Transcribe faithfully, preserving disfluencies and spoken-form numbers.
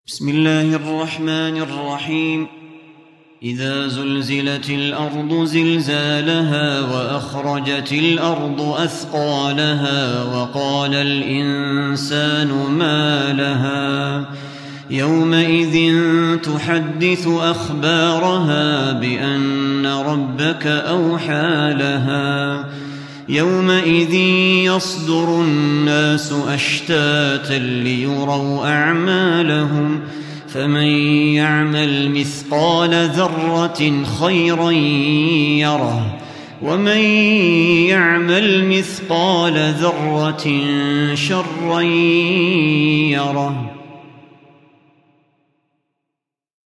بسم الله الرحمن الرحيم. إذا زلزلت الأرض زلزالها وأخرجت الأرض أثقالها وقال الإنسان ما لها يومئذ تحدث أخبارها بأن ربك أوحى لها يومئذ يصدر الناس أشتاتا ليروا أعمالهم فمن يعمل مثقال ذرة خيرا يره ومن يعمل مثقال ذرة شرا يره.